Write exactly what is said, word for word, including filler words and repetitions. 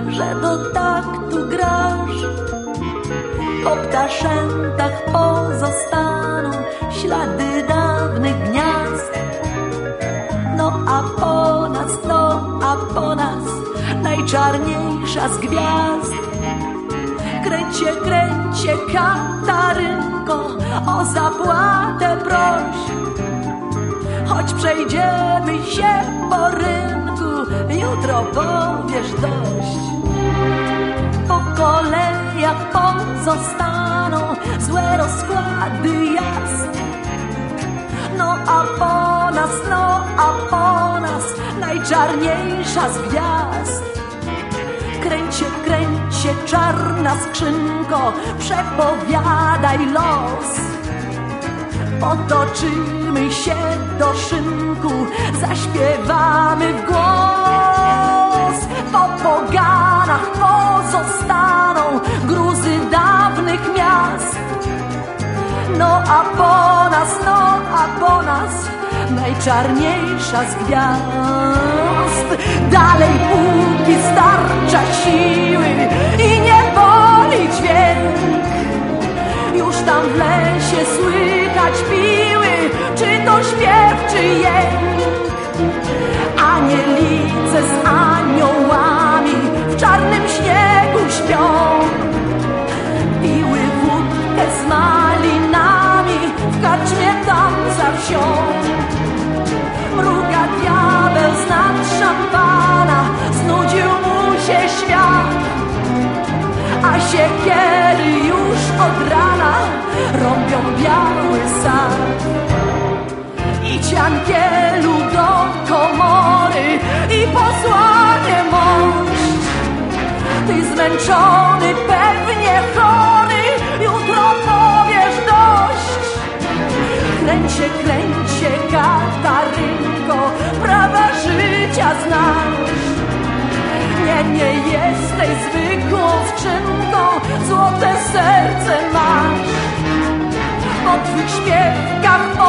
że do taktu grasz. Po ptaszętach pozostaną ślady dawnych gniazd. No a po nas, no a po nas najczarniejsza z gwiazd. Kręcie, kręcie, Katarynko, o zapłatę proś. Choć przejdziemy się po rynku, jutro powiesz dość. Po kolejach pozostaną złe rozkłady jazd. No a po nas, no a po nas najczarniejsza z gwiazd. Kręcie, kręcie, czarna skrzynko, przepowiadaj los. Potoczymy się do szynku, zaśpiewamy w głos. Po poganach pozostaną gruzy dawnych miast. No a po nas, no a po nas najczarniejsza z gwiazd. Dalej póki starcza siły i nie boli dźwięk. Już tam w lesie słychać piły, czy to śpiew, czy jęk. Anielice z aniołami w czarnym śniegu śpią. Piły wódkę z malinami w karczmie tam za wsią. Mruga diabeł z nad szampana, znudził mu się świat. A siekiery już od rana rąbią biały sad. Idź Jankielu do komory i posłanie mąż. Ty zmęczony, pewnie chory, jutro powiesz dość. Kręcie, kręcie, Katarynko, prawa życia znasz. Nie, nie jesteś zwykłą skrzynką, złote serce masz. Po twych śpiewkach